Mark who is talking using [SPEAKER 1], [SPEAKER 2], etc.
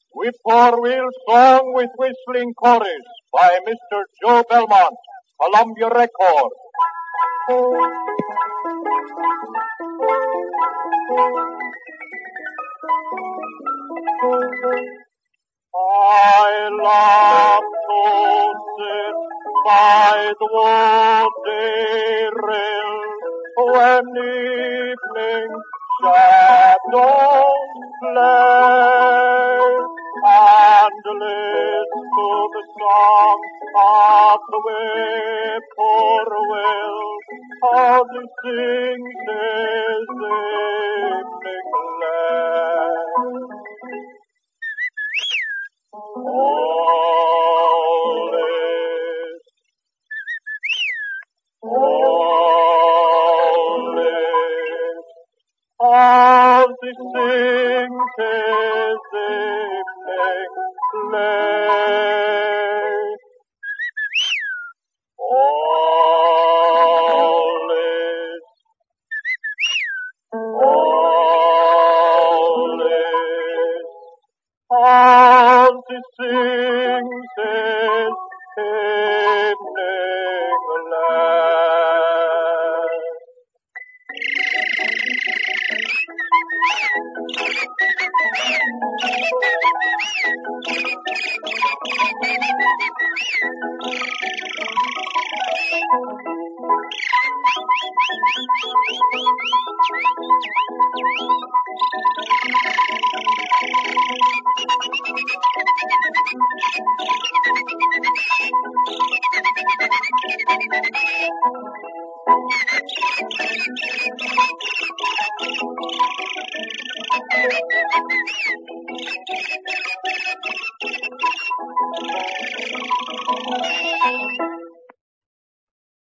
[SPEAKER 1] with four-wheel song with whistling chorus by Mr. Joe Belmont, Columbia Record. I love to sit by the woody rill when evening shadows play, and listen to the song of the whippoorwill as he sings his evening lay. All is, as he sings his evening lay. All is, as he sings his evening lay.